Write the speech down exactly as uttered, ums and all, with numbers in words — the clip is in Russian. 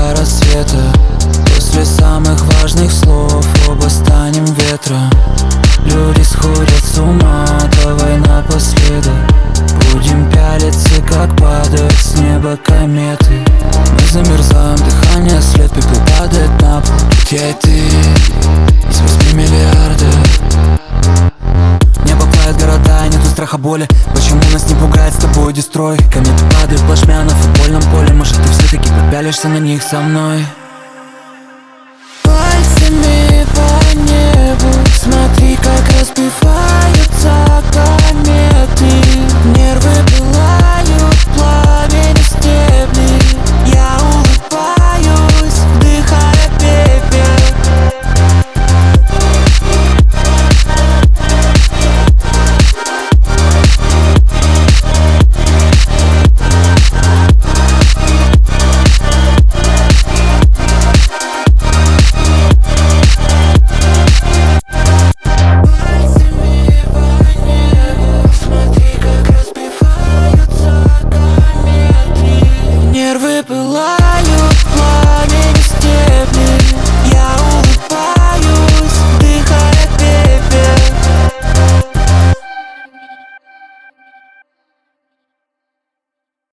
до рассвета. После самых важных слов оба станем ветром. Люди сходят с ума, давай напоследок будем пялиться, как падают с неба кометы. Мы замерзаем, дыхание след, пепел падает на пол. Тут я и ты из восьми миллиардов. Небо плавит города, и нету страха боли. Почему нас не пугает с тобой дестрой? Кометы падают плашмя на футбольном поле. Может, ты все-таки попялишься на них со мной? Пальцами по небу смотри, как разбиваются кометы. Не